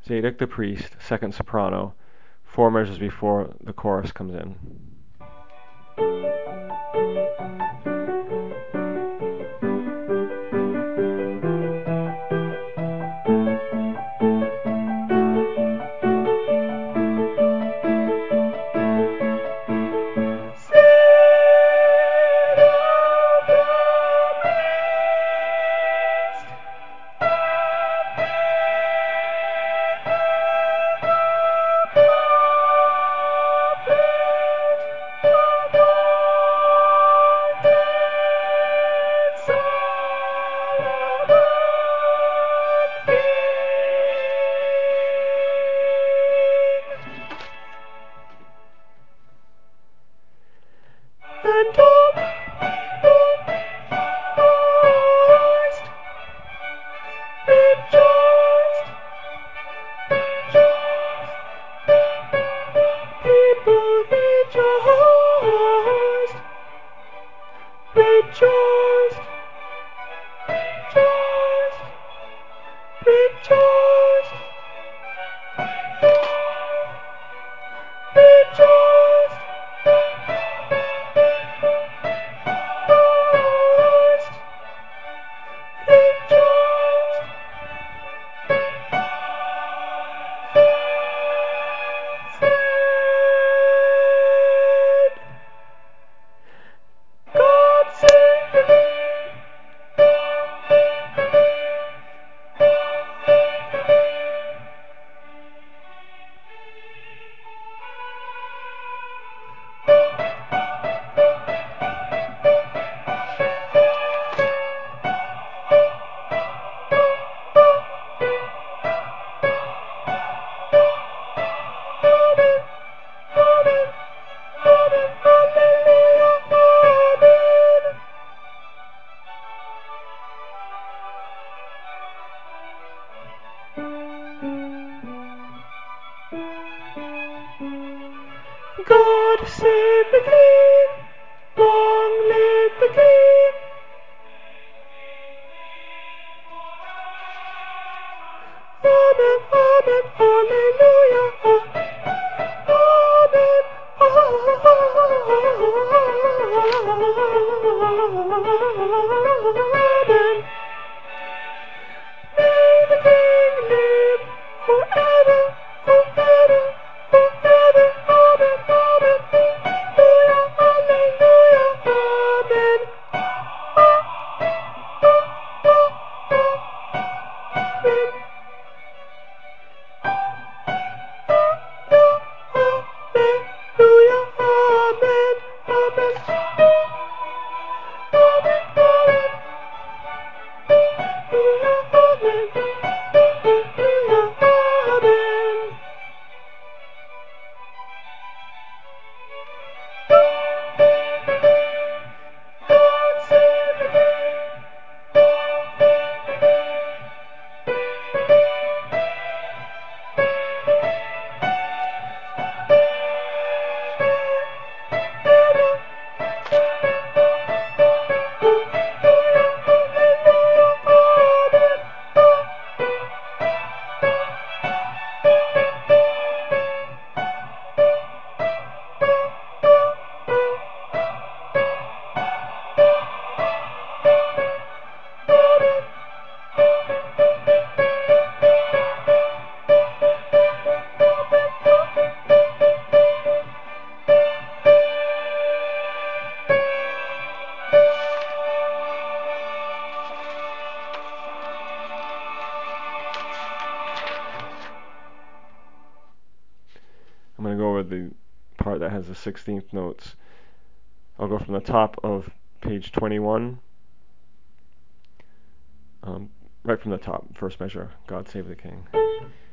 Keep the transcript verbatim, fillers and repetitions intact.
Zadok the priest, second soprano, four measures before the chorus comes in. God save the King! Long live the King! Amen, amen, hallelujah, amen, amen. May the King live forever, forever, forever, amen, amen, hallelujah, hallelujah, amen. Amen. I'm going to go over the part that has the sixteenth notes. I'll go from the top of page twenty-one, um, right from the top, first measure, God Save the King.